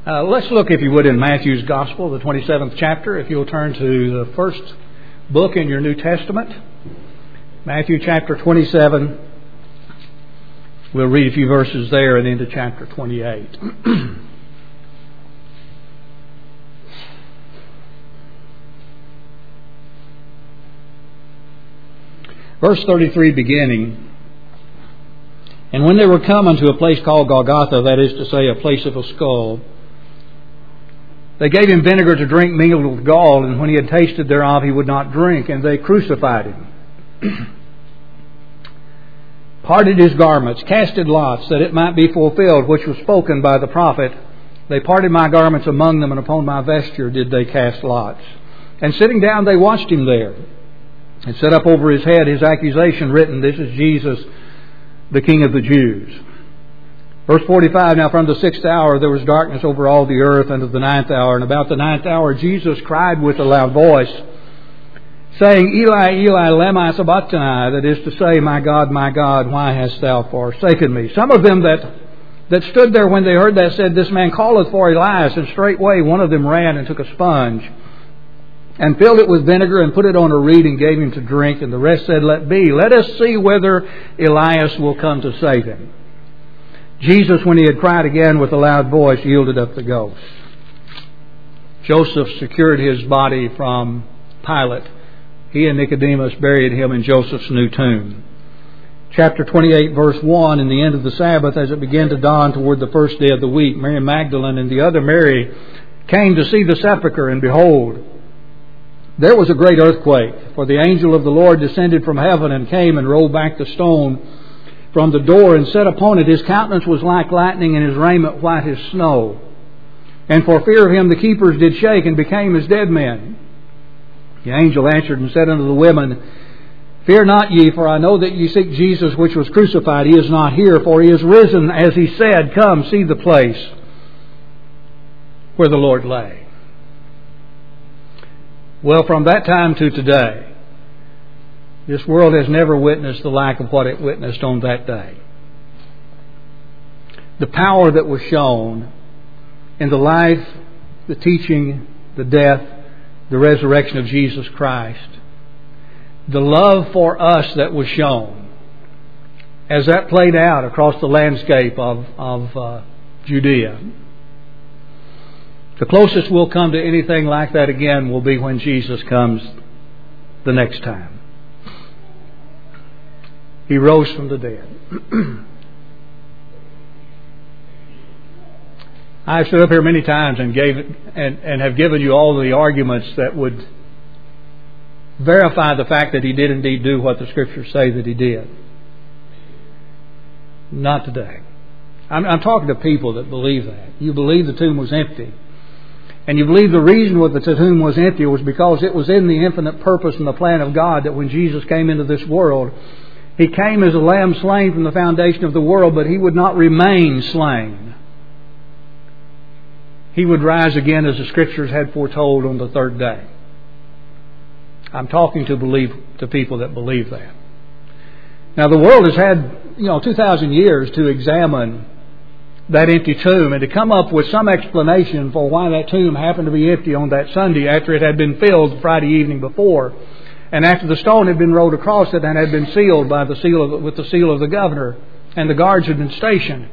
Let's look, if you would, in Matthew's Gospel, the 27th chapter. If you'll turn to the first book in your New Testament, Matthew chapter 27. We'll read a few verses there and into chapter 28. Verse 33 beginning. And when they were come unto a place called Golgotha, that is to say, a place of a skull, they gave him vinegar to drink mingled with gall, and when he had tasted thereof, he would not drink, and they crucified him. Parted his garments, casted lots, that it might be fulfilled, which was spoken by the prophet. They parted my garments among them, and upon my vesture did they cast lots. And sitting down, they watched him there, and set up over his head his accusation written, This is Jesus, the King of the Jews. Verse 45, Now from the 6th hour there was darkness over all the earth unto the 9th hour. And about the 9th hour Jesus cried with a loud voice, saying, Eli, Eli, lema sabachthani, that is to say, my God, why hast thou forsaken me? Some of them that stood there when they heard that said, This man calleth for Elias. And straightway one of them ran and took a sponge, and filled it with vinegar, and put it on a reed, and gave him to drink. And the rest said, Let be, let us see whether Elias will come to save him. Jesus, when he had cried again with a loud voice, yielded up the ghost. Joseph secured his body from Pilate. He and Nicodemus buried him in Joseph's new tomb. Chapter 28, verse 1, In the end of the Sabbath, as it began to dawn toward the first day of the week, Mary Magdalene and the other Mary came to see the sepulchre, and behold, there was a great earthquake, for the angel of the Lord descended from heaven and came and rolled back the stone from the door and sat upon it. His countenance was like lightning, and his raiment white as snow. And for fear of him the keepers did shake, and became as dead men. The angel answered and said unto the women, Fear not ye, for I know that ye seek Jesus which was crucified. He is not here, for he is risen, as he said. Come, see the place where the Lord lay. Well, from that time to today, this world has never witnessed the like of what it witnessed on that day. The power that was shown in the life, the teaching, the death, the resurrection of Jesus Christ. The love for us that was shown as that played out across the landscape of Judea. The closest we'll come to anything like that again will be when Jesus comes the next time. He rose from the dead. I've stood up here many times and have given you all the arguments that would verify the fact that He did indeed do what the Scriptures say that He did. Not today. I'm talking to people that believe that. You believe the tomb was empty. And you believe the reason why the tomb was empty was because it was in the infinite purpose and the plan of God that when Jesus came into this world, He came as a lamb slain from the foundation of the world, but He would not remain slain. He would rise again as the Scriptures had foretold on the third day. I'm talking to people that believe that. Now the world has had 2,000 years to examine that empty tomb and to come up with some explanation for why that tomb happened to be empty on that Sunday after it had been filled the Friday evening before. And after the stone had been rolled across it and had been sealed by with the seal of the governor, and the guards had been stationed.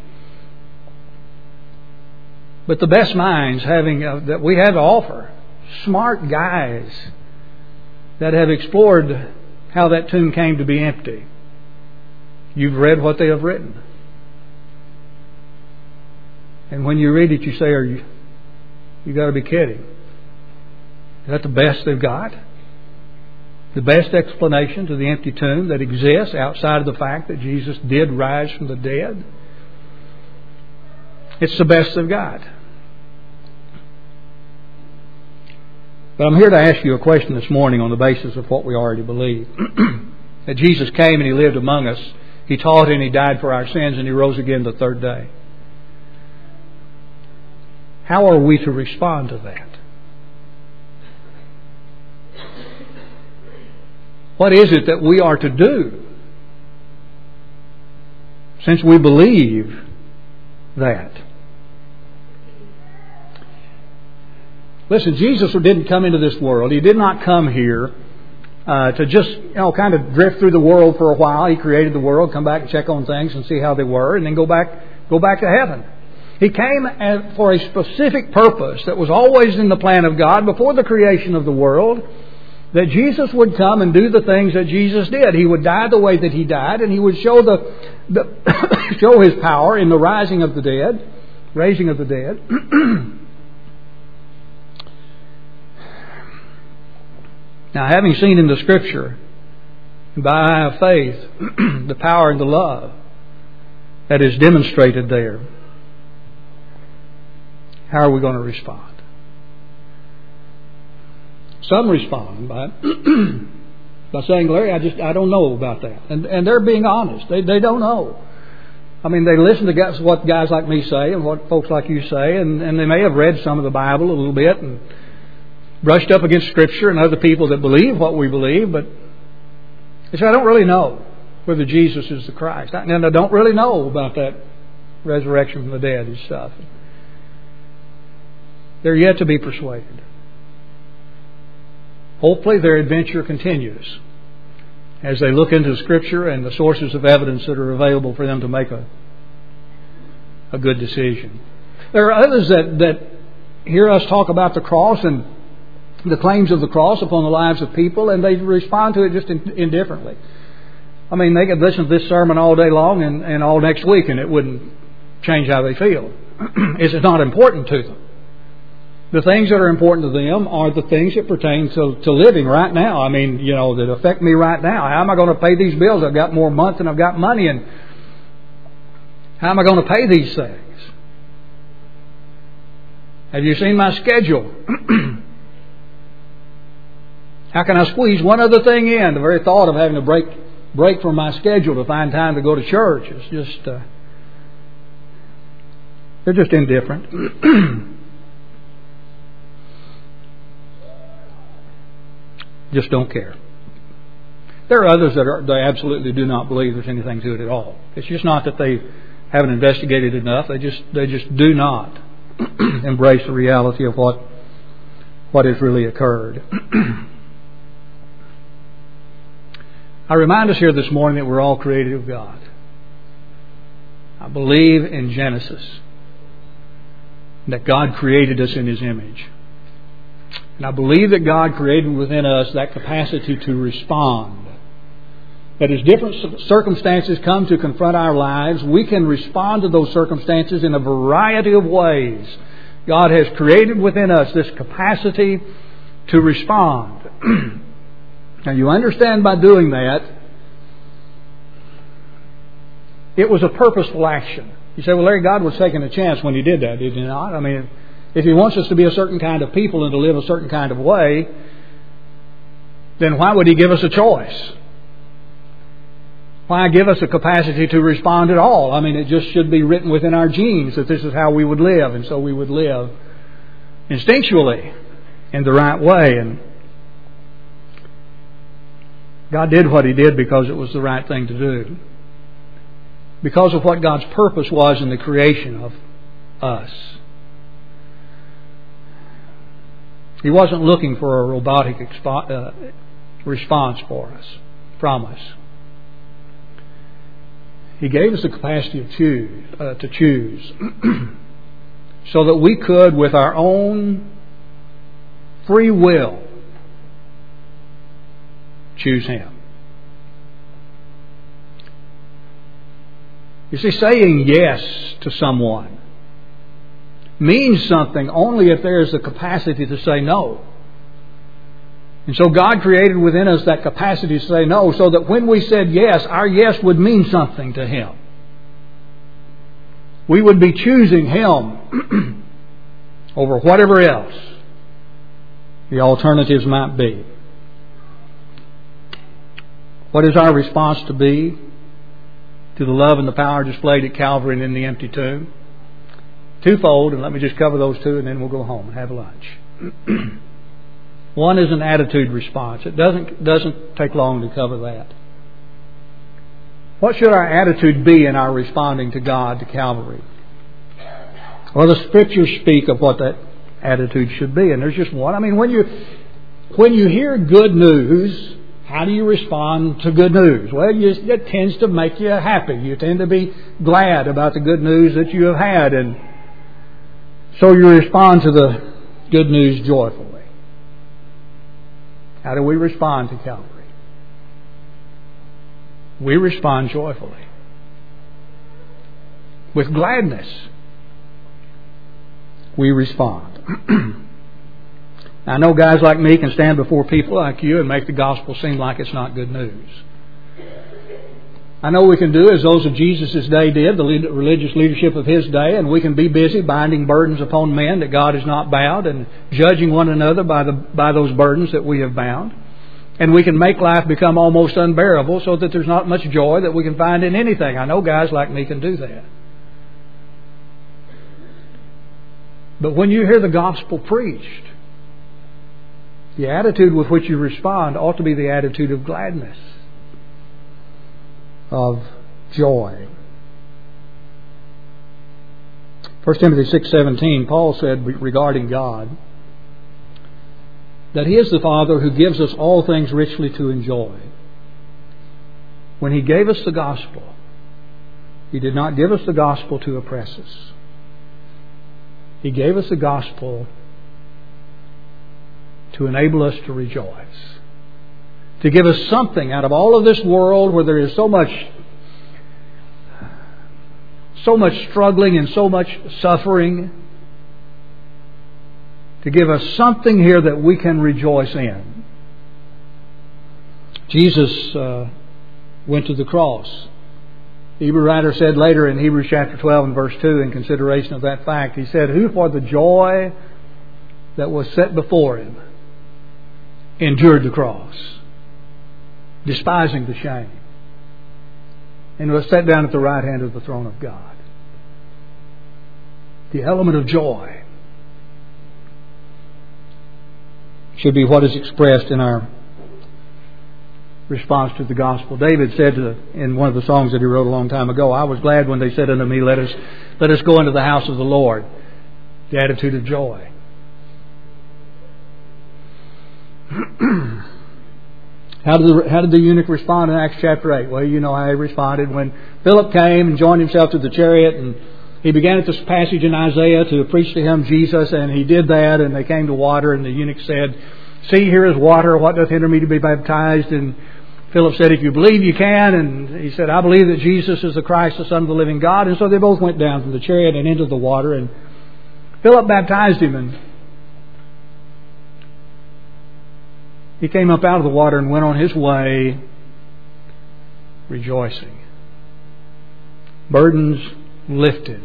But the best minds that we have to offer, smart guys that have explored how that tomb came to be empty. You've read what they have written. And when you read it, you say, you got to be kidding. Is that the best they've got? The best explanation to the empty tomb that exists outside of the fact that Jesus did rise from the dead? It's the best they've got. But I'm here to ask you a question this morning on the basis of what we already believe. That Jesus came and He lived among us. He taught and He died for our sins and He rose again the third day. How are we to respond to that? What is it that we are to do since we believe that? Listen, Jesus didn't come into this world. He did not come here to just, kind of drift through the world for a while. He created the world, come back and check on things and see how they were, and then go back to heaven. He came for a specific purpose that was always in the plan of God before the creation of the world, that Jesus would come and do the things that Jesus did. He would die the way that He died, and He would show show His power in the raising of the dead. Now, having seen in the Scripture, by eye of faith, the power and the love that is demonstrated there, how are we going to respond? Some respond by saying, Larry, I don't know about that. And they're being honest. They don't know. I mean, they listen to what guys like me say and what folks like you say, and they may have read some of the Bible a little bit and brushed up against Scripture and other people that believe what we believe, but they say, I don't really know whether Jesus is the Christ. And I don't really know about that resurrection from the dead and stuff. They're yet to be persuaded. Hopefully their adventure continues as they look into Scripture and the sources of evidence that are available for them to make a good decision. There are others that hear us talk about the cross and the claims of the cross upon the lives of people, and they respond to it just indifferently. I mean, they could listen to this sermon all day long and all next week, and it wouldn't change how they feel. It's not important to them. The things that are important to them are the things that pertain to living right now. I mean, that affect me right now. How am I going to pay these bills? I've got more month than I've got money, and how am I going to pay these things? Have you seen my schedule? How can I squeeze one other thing in? The very thought of having to break from my schedule to find time to go to church is just... they're just indifferent. Just don't care. There are others that they absolutely do not believe there's anything to it at all. It's just not that they haven't investigated enough. They just do not embrace the reality of what has really occurred. I remind us here this morning that we're all created of God. I believe in Genesis that God created us in His image. And I believe that God created within us that capacity to respond. That as different circumstances come to confront our lives, we can respond to those circumstances in a variety of ways. God has created within us this capacity to respond. Now you understand by doing that, it was a purposeful action. You say, well, Larry, God was taking a chance when He did that, did He not? I mean, if He wants us to be a certain kind of people and to live a certain kind of way, then why would He give us a choice? Why give us a capacity to respond at all? I mean, it just should be written within our genes that this is how we would live, and so we would live instinctually in the right way. And God did what He did because it was the right thing to do. Because of what God's purpose was in the creation of us. He wasn't looking for a robotic response from us. He gave us the capacity to choose so that we could, with our own free will, choose Him. You see, saying yes to someone means something only if there is the capacity to say no. And so God created within us that capacity to say no, so that when we said yes, our yes would mean something to Him. We would be choosing Him over whatever else the alternatives might be. What is our response to be to the love and the power displayed at Calvary and in the empty tomb? Twofold, and let me just cover those two and then we'll go home and have lunch. One is an attitude response. It doesn't take long to cover that. What should our attitude be in our responding to God, to Calvary? Well, the Scriptures speak of what that attitude should be. And there's just one. I mean, when you hear good news, how do you respond to good news? Well, it tends to make you happy. You tend to be glad about the good news that you have had. And so you respond to the good news joyfully. How do we respond to Calvary? We respond joyfully. With gladness, we respond. I know guys like me can stand before people like you and make the gospel seem like it's not good news. I know we can do as those of Jesus' day did, the religious leadership of His day, and we can be busy binding burdens upon men that God has not bound and judging one another by those burdens that we have bound. And we can make life become almost unbearable so that there's not much joy that we can find in anything. I know guys like me can do that. But when you hear the gospel preached, the attitude with which you respond ought to be the attitude of gladness, of joy. 1 Timothy 6:17, Paul said regarding God that He is the Father who gives us all things richly to enjoy. When He gave us the gospel, He did not give us the gospel to oppress us. He gave us the gospel to enable us to rejoice. To give us something out of all of this world where there is so much struggling and so much suffering. To give us something here that we can rejoice in. Jesus went to the cross. The Hebrew writer said later in Hebrews chapter 12 and verse 2, in consideration of that fact, he said, "Who for the joy that was set before Him endured the cross, despising the shame, and was set down at the right hand of the throne of God." The element of joy should be what is expressed in our response to the gospel. David said in one of the songs that he wrote a long time ago, "I was glad when they said unto me, let us go into the house of the Lord." The attitude of joy. How did the eunuch respond in Acts chapter 8? Well, you know how he responded when Philip came and joined himself to the chariot, and he began at this passage in Isaiah to preach to him Jesus, and he did that, and they came to water, and the eunuch said, "See, here is water. What doth hinder me to be baptized?" And Philip said, "If you believe, you can." And he said, "I believe that Jesus is the Christ, the Son of the living God." And so they both went down from the chariot and into the water, and Philip baptized him, and he came up out of the water and went on his way rejoicing. Burdens lifted.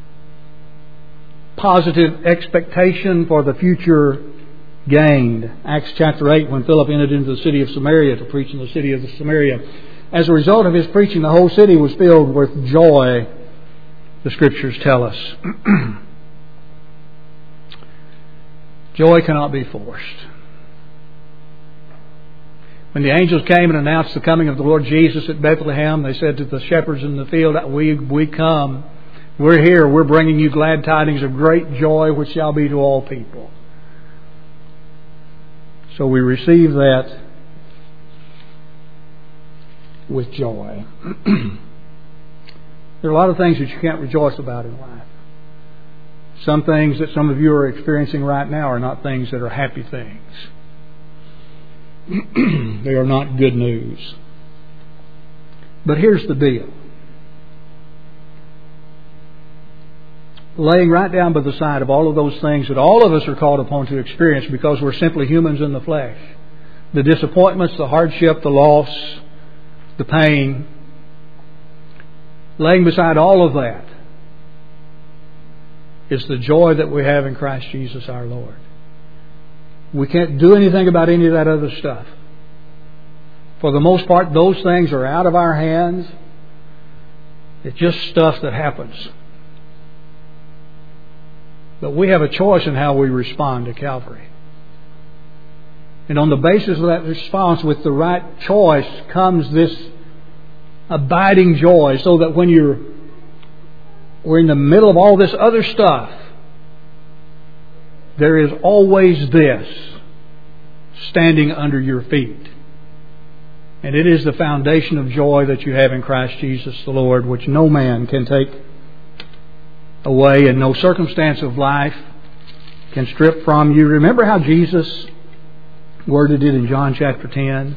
Positive expectation for the future gained. Acts chapter 8, when Philip entered into the city of Samaria to preach in the city of Samaria. As a result of his preaching, the whole city was filled with joy, the Scriptures tell us. Joy cannot be forced. When the angels came and announced the coming of the Lord Jesus at Bethlehem, they said to the shepherds in the field, we come. We're here. We're bringing you glad tidings of great joy, which shall be to all people. So we receive that with joy. There are a lot of things that you can't rejoice about in life. Some things that some of you are experiencing right now are not things that are happy things. They are not good news. But here's the deal. Laying right down by the side of all of those things that all of us are called upon to experience because we're simply humans in the flesh. The disappointments, the hardship, the loss, the pain. Laying beside all of that is the joy that we have in Christ Jesus our Lord. We can't do anything about any of that other stuff. For the most part, those things are out of our hands. It's just stuff that happens. But we have a choice in how we respond to Calvary. And on the basis of that response, with the right choice, comes this abiding joy, so that when we're in the middle of all this other stuff, there is always this standing under your feet. And it is the foundation of joy that you have in Christ Jesus the Lord, which no man can take away, and no circumstance of life can strip from you. Remember how Jesus worded it in John chapter 10?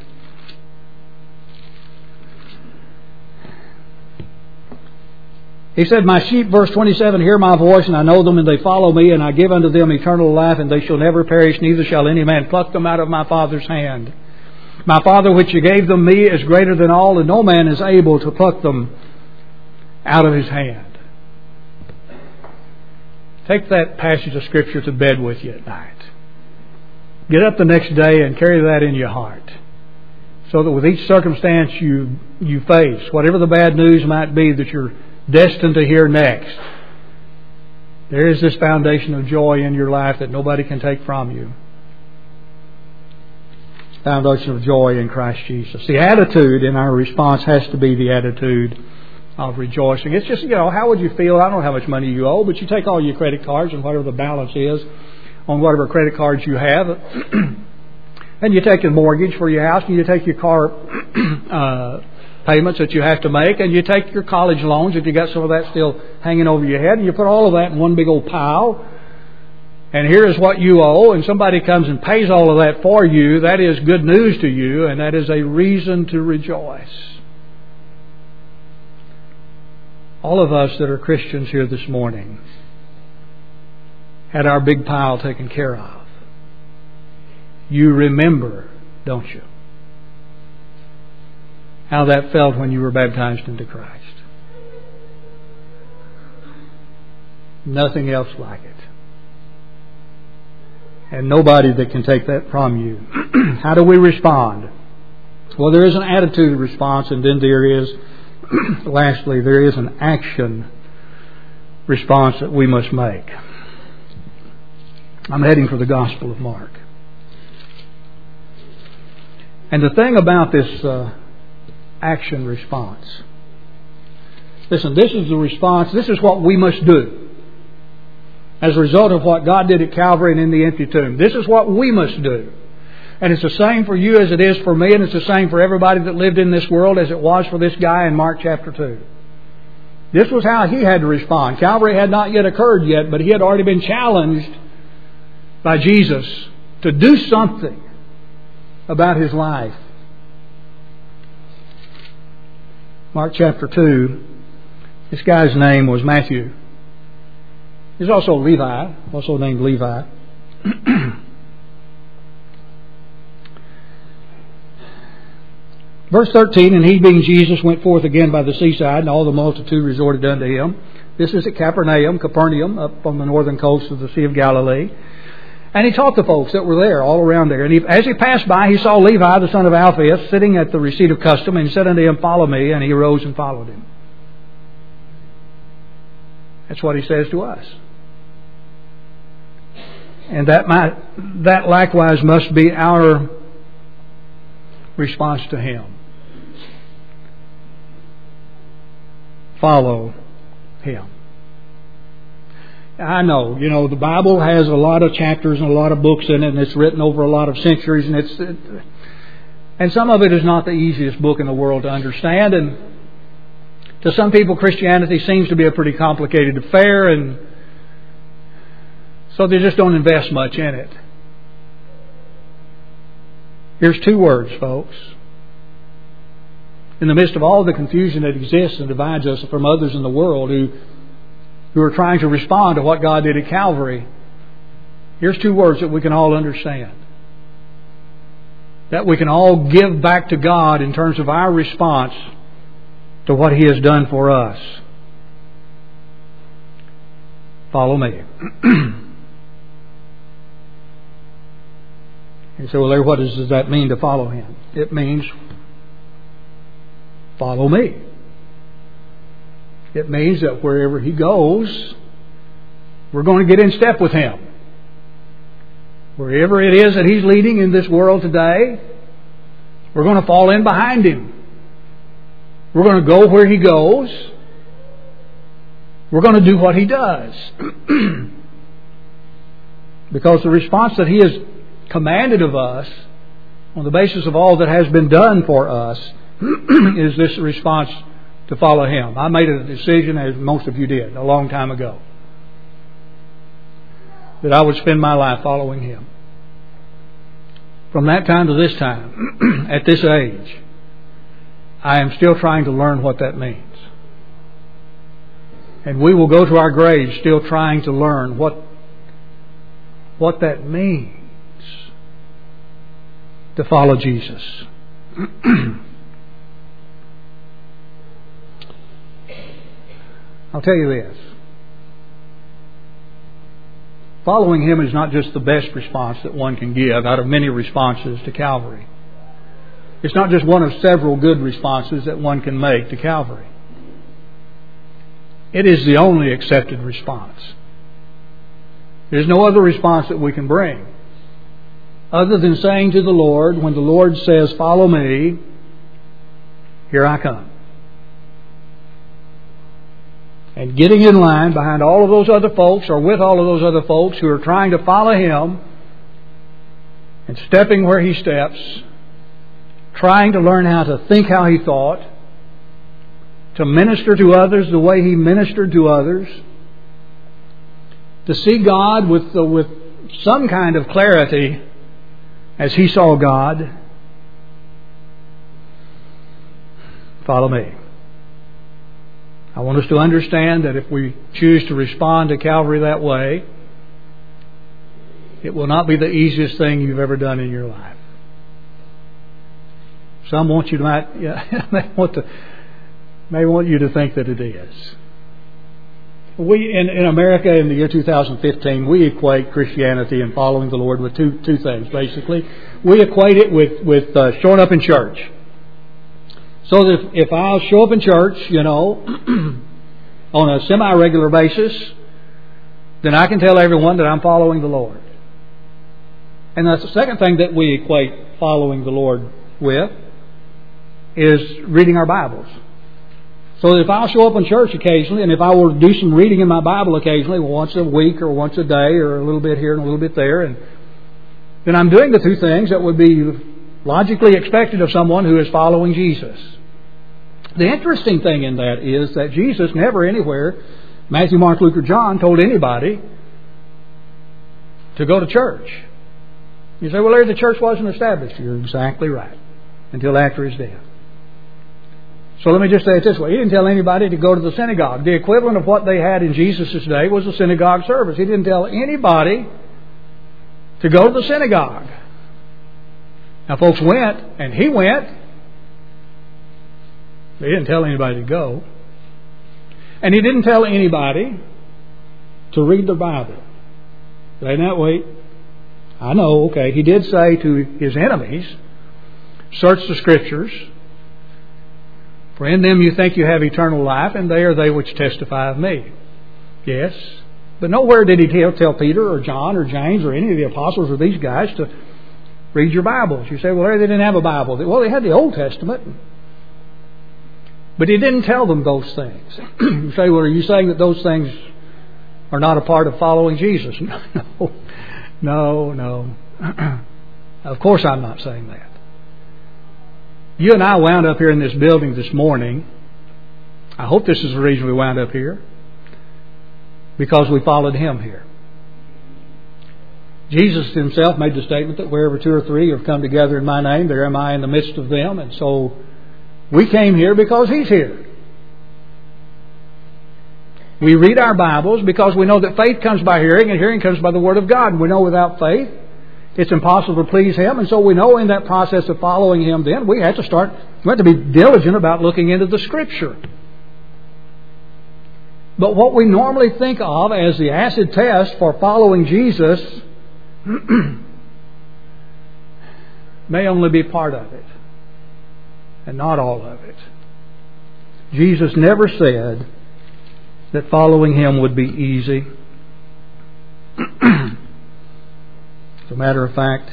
He said, My sheep, verse 27, hear my voice, and I know them, and they follow me, and I give unto them eternal life, and they shall never perish, neither shall any man pluck them out of my Father's hand. My Father which gave them me is greater than all, and no man is able to pluck them out of His hand. Take that passage of Scripture to bed with you at night. Get up the next day and carry that in your heart, so that with each circumstance you face, whatever the bad news might be that you're destined to hear next, there is this foundation of joy in your life that nobody can take from you. Foundation of joy in Christ Jesus. The attitude in our response has to be the attitude of rejoicing. It's just, how would you feel? I don't know how much money you owe, but you take all your credit cards and whatever the balance is on whatever credit cards you have, and you take a mortgage for your house, and you take your car payments that you have to make, and you take your college loans, if you got some of that still hanging over your head, and you put all of that in one big old pile, and here is what you owe, and somebody comes and pays all of that for you. That is good news to you, and that is a reason to rejoice. All of us that are Christians here this morning had our big pile taken care of. You remember, don't you, how that felt when you were baptized into Christ. Nothing else like it. And nobody that can take that from you. How do we respond? Well, there is an attitude response, and then there is, lastly, there is an action response that we must make. I'm heading for the Gospel of Mark. And the thing about this action response, listen, this is the response, this is what we must do as a result of what God did at Calvary and in the empty tomb. This is what we must do. And it's the same for you as it is for me, and it's the same for everybody that lived in this world as it was for this guy in Mark chapter 2. This was how he had to respond. Calvary had not yet occurred yet, but he had already been challenged by Jesus to do something about his life. Mark chapter 2, this guy's name was Matthew. He's also Levi, also named Levi. Verse 13, and he being Jesus went forth again by the seaside, and all the multitude resorted unto him. This is at Capernaum, up on the northern coast of the Sea of Galilee. And he taught the folks that were there, all around there. And as he passed by, he saw Levi, the son of Alphaeus, sitting at the receipt of custom, and he said unto him, Follow me. And he arose and followed him. That's what he says to us. And that likewise must be our response to him. Follow him. I know, the Bible has a lot of chapters and a lot of books in it, and it's written over a lot of centuries, and some of it is not the easiest book in the world to understand, and to some people Christianity seems to be a pretty complicated affair, and so they just don't invest much in it. Here's two words, folks. In the midst of all the confusion that exists and divides us from others in the world who are trying to respond to what God did at Calvary, here's two words that we can all understand. That we can all give back to God in terms of our response to what He has done for us. Follow me. You say, well, Larry, what does that mean to follow Him? It means follow me. It means that wherever He goes, we're going to get in step with Him. Wherever it is that He's leading in this world today, we're going to fall in behind Him. We're going to go where He goes. We're going to do what He does. Because the response that He has commanded of us, on the basis of all that has been done for us, is this response to follow Him. I made a decision, as most of you did, a long time ago, that I would spend my life following Him. From that time to this time, at this age, I am still trying to learn what that means. And we will go to our graves still trying to learn what that means to follow Jesus. I'll tell you this. Following Him is not just the best response that one can give out of many responses to Calvary. It's not just one of several good responses that one can make to Calvary. It is the only accepted response. There's no other response that we can bring other than saying to the Lord, when the Lord says, "Follow me," here I come. And getting in line behind all of those other folks, or with all of those other folks who are trying to follow Him, and stepping where He steps, trying to learn how to think how He thought, to minister to others the way He ministered to others, to see God with some kind of clarity as He saw God. Follow me. I want us to understand that if we choose to respond to Calvary that way, it will not be the easiest thing you've ever done in your life. Some want you to may want you to think that it is. We in America in the year 2015, we equate Christianity and following the Lord with two things basically. We equate it with showing up in church. So that if I'll show up in church, on a semi-regular basis, then I can tell everyone that I'm following the Lord. And that's the second thing that we equate following the Lord with, is reading our Bibles. So that if I'll show up in church occasionally, and if I will do some reading in my Bible occasionally, once a week or once a day or a little bit here and a little bit there, and then I'm doing the two things that would be logically expected of someone who is following Jesus. The interesting thing in that is that Jesus never anywhere, Matthew, Mark, Luke, or John, told anybody to go to church. You say, well, Larry, the church wasn't established. You're exactly right. Until after His death. So let me just say it this way. He didn't tell anybody to go to the synagogue. The equivalent of what they had in Jesus' day was a synagogue service. He didn't tell anybody to go to the synagogue. Now, folks went, and He went. He didn't tell anybody to go. And He didn't tell anybody to read the Bible. Say, now, wait. I know, okay. He did say to His enemies, search the Scriptures, for in them you think you have eternal life, and they are they which testify of me. Yes. But nowhere did He tell Peter or John or James or any of the apostles or these guys to read your Bibles. You say, well, Larry, they didn't have a Bible. Well, they had the Old Testament. But He didn't tell them those things. You say, well, are you saying that those things are not a part of following Jesus? No. Of course I'm not saying that. You and I wound up here in this building this morning. I hope this is the reason we wound up here. Because we followed Him here. Jesus Himself made the statement that wherever two or three have come together in My name, there am I in the midst of them. And so we came here because He's here. We read our Bibles because we know that faith comes by hearing, and hearing comes by the Word of God. And we know without faith it's impossible to please Him. And so we know in that process of following Him then we have to be diligent about looking into the Scripture. But what we normally think of as the acid test for following Jesus may only be part of it, and not all of it. Jesus never said that following Him would be easy. As a matter of fact,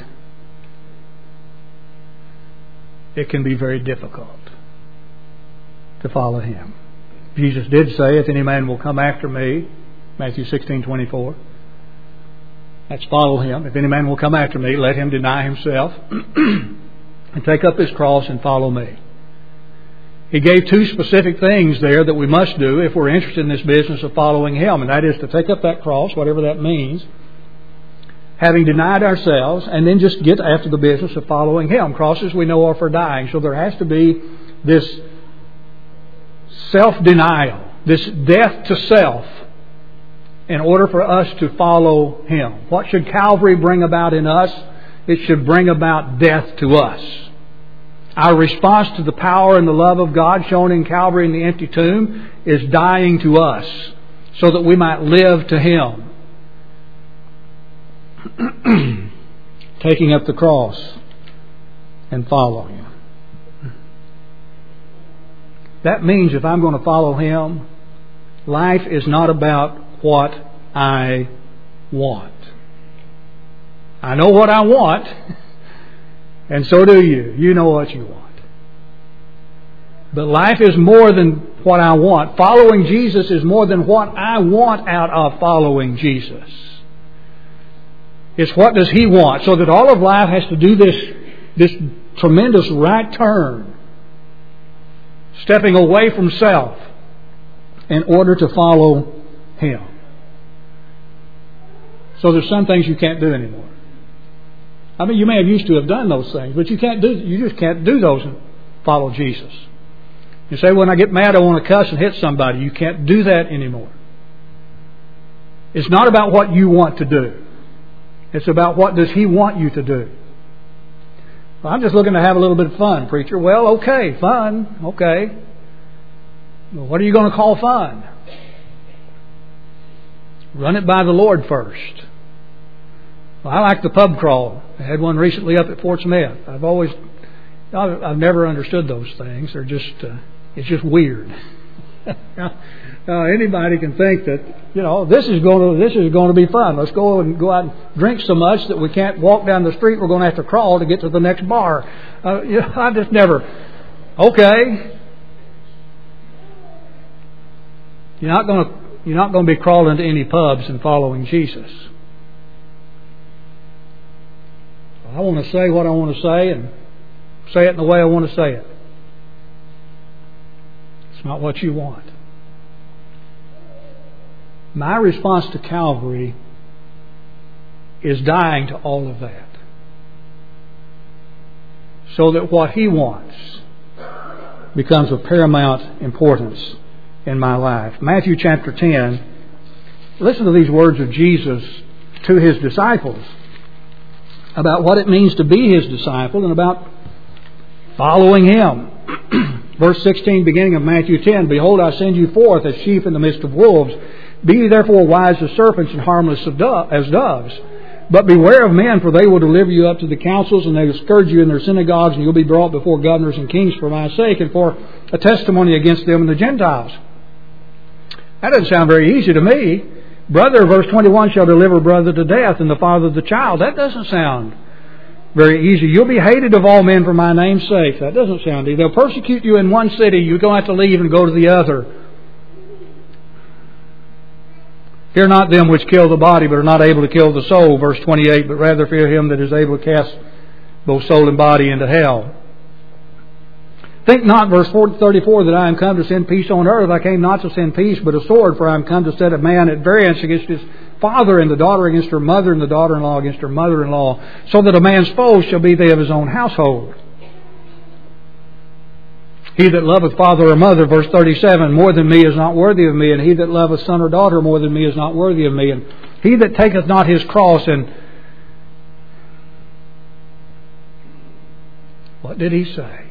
it can be very difficult to follow Him. Jesus did say, if any man will come after me, Matthew 16:24, That's follow Him. If any man will come after me, let him deny himself and take up his cross and follow me. He gave two specific things there that we must do if we're interested in this business of following Him, and that is to take up that cross, whatever that means, having denied ourselves, and then just get after the business of following Him. Crosses we know are for dying, so there has to be this self-denial, this death to self, in order for us to follow Him. What should Calvary bring about in us? It should bring about death to us. Our response to the power and the love of God shown in Calvary in the empty tomb is dying to us so that we might live to Him. Taking up the cross and following Him. That means if I'm going to follow Him, life is not about what I want. I know what I want, and so do you. You know what you want. But life is more than what I want. Following Jesus is more than what I want out of following Jesus. It's what does He want. So that all of life has to do this tremendous right turn, stepping away from self in order to follow Him. So there's some things you can't do anymore. I mean, you may have used to have done those things, but you just can't do those and follow Jesus. You say, when I get mad, I want to cuss and hit somebody. You can't do that anymore. It's not about what you want to do. It's about what does He want you to do. Well, I'm just looking to have a little bit of fun, preacher. Well, okay, fun, okay. Well, what are you going to call fun? Run it by the Lord first. Well, I like the pub crawl. I had one recently up at Fort Smith. I've never understood those things. They're just, it's just weird. Anybody can think that, this is going to be fun. Let's go out and drink so much that we can't walk down the street. We're going to have to crawl to get to the next bar. I just never. Okay. You're not going to be crawling to any pubs and following Jesus. I want to say what I want to say and say it in the way I want to say it. It's not what you want. My response to Calvary is dying to all of that, so that what He wants becomes of paramount importance in my life. Matthew chapter 10, listen to these words of Jesus to His disciples about what it means to be His disciple and about following Him. Verse 16, beginning of Matthew 10, Behold, I send you forth as sheep in the midst of wolves. Be ye therefore wise as serpents and harmless as doves. But beware of men, for they will deliver you up to the councils, and they will scourge you in their synagogues, and you'll be brought before governors and kings for my sake, and for a testimony against them and the Gentiles. That doesn't sound very easy to me. Brother, verse 21, shall deliver brother to death, and the father the child. That doesn't sound very easy. You'll be hated of all men for my name's sake. That doesn't sound easy. They'll persecute you in one city. You're going to have to leave and go to the other. Fear not them which kill the body, but are not able to kill the soul. Verse 28, but rather fear Him that is able to cast both soul and body into hell. Think not, verse 34, that I am come to send peace on earth. I came not to send peace, but a sword, for I am come to set a man at variance against his father, and the daughter against her mother, and the daughter-in-law against her mother-in-law, so that a man's foes shall be they of his own household. He that loveth father or mother, verse 37, more than me is not worthy of me, and he that loveth son or daughter more than me is not worthy of me. And he that taketh not his cross, and what did He say?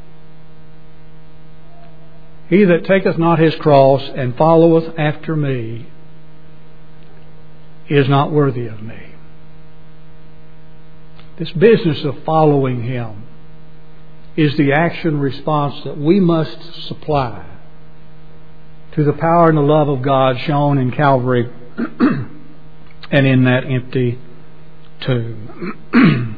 He that taketh not his cross and followeth after me is not worthy of me. This business of following Him is the action response that we must supply to the power and the love of God shown in Calvary and in that empty tomb.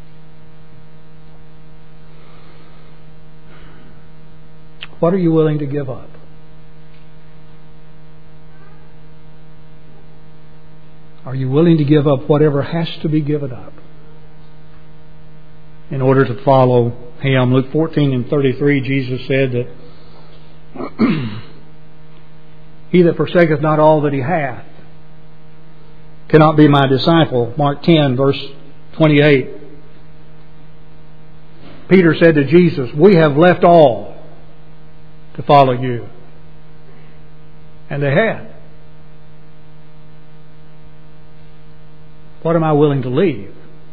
What are you willing to give up? Are you willing to give up whatever has to be given up in order to follow Him? Luke 14:33, Jesus said that he that forsaketh not all that he hath cannot be my disciple. Mark 10, verse 28. Peter said to Jesus, we have left all to follow you. And they had. What am I willing to leave?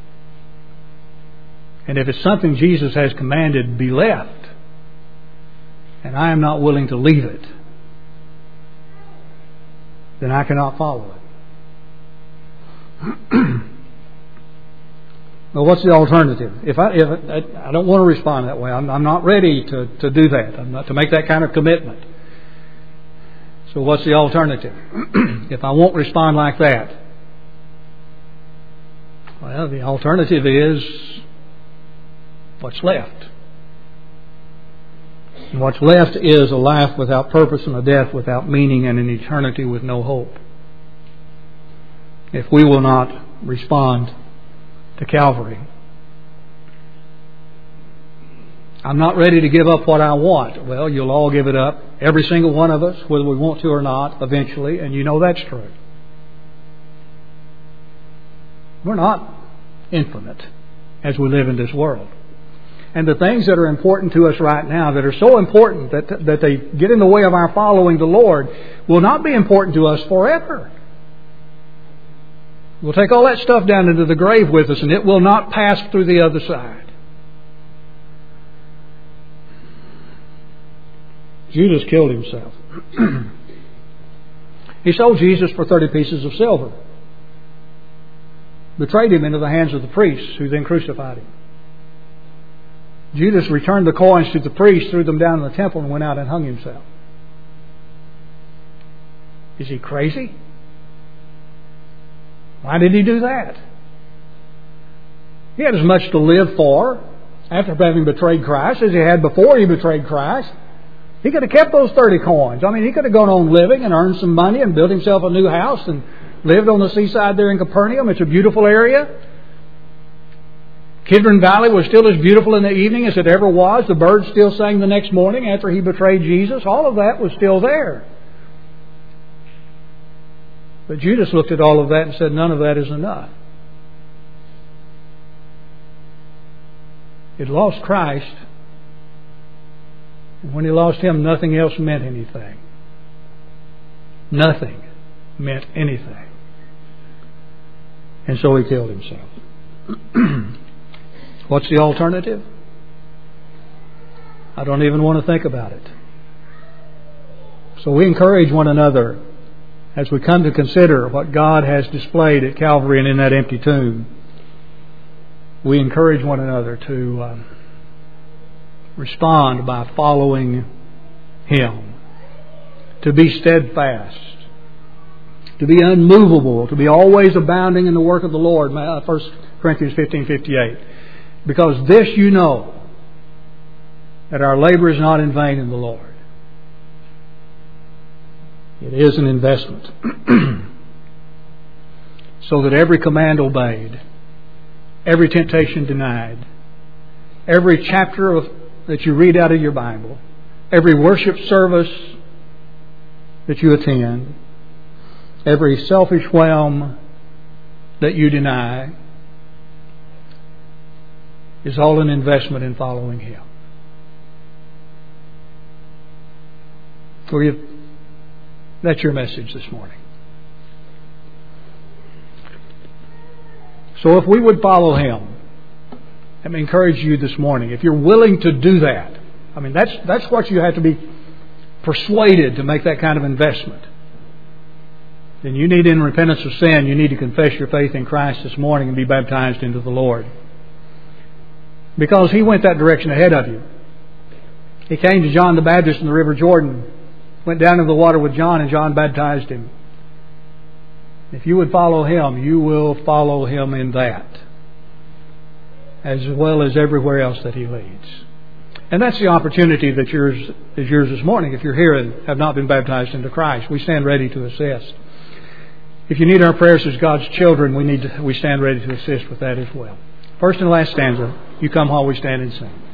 And if it's something Jesus has commanded be left, and I am not willing to leave it, then I cannot follow it. Well, what's the alternative? If I don't want to respond that way. I'm not ready to do that. I'm not to make that kind of commitment. So what's the alternative? If I won't respond like that, well, the alternative is what's left. And what's left is a life without purpose and a death without meaning and an eternity with no hope. If we will not respond to Calvary. I'm not ready to give up what I want. Well, you'll all give it up. Every single one of us, whether we want to or not, eventually, and you know that's true. We're not infinite as we live in this world. And the things that are important to us right now, that are so important that they get in the way of our following the Lord, will not be important to us forever. We'll take all that stuff down into the grave with us, and it will not pass through the other side. Judas killed himself. He sold Jesus for 30 pieces of silver. Betrayed Him into the hands of the priests, who then crucified Him. Judas returned the coins to the priests, threw them down in the temple, and went out and hung himself. Is he crazy? Why did he do that? He had as much to live for after having betrayed Christ as he had before he betrayed Christ. He could have kept those 30 coins. I mean, he could have gone on living and earned some money and built himself a new house and lived on the seaside there in Capernaum. It's a beautiful area. Kidron Valley was still as beautiful in the evening as it ever was. The birds still sang the next morning after he betrayed Jesus. All of that was still there. But Judas looked at all of that and said, none of that is enough. He lost Christ. And when he lost Him, nothing else meant anything. Nothing meant anything. And so he killed himself. What's the alternative? I don't even want to think about it. So we encourage one another as we come to consider what God has displayed at Calvary and in that empty tomb. We encourage one another to respond by following Him, to be steadfast, to be unmovable, to be always abounding in the work of the Lord. 1 Corinthians 15:58. Because this you know, that our labor is not in vain in the Lord. It is an investment. So that every command obeyed, every temptation denied, every chapter that you read out of your Bible, every worship service that you attend, every selfish whim that you deny, is all an investment in following Him. That's your message this morning. So if we would follow Him, let me encourage you this morning, if you're willing to do that, I mean, that's what you have to be persuaded to make that kind of investment. Then you need, in repentance of sin, you need to confess your faith in Christ this morning and be baptized into the Lord. Because He went that direction ahead of you. He came to John the Baptist in the River Jordan, went down into the water with John, and John baptized him. If you would follow Him, you will follow Him in that, as well as everywhere else that He leads. And that's the opportunity that is yours this morning if you're here and have not been baptized into Christ. We stand ready to assist. If you need our prayers as God's children, we stand ready to assist with that as well. First and last stanza, you come while we stand and sing.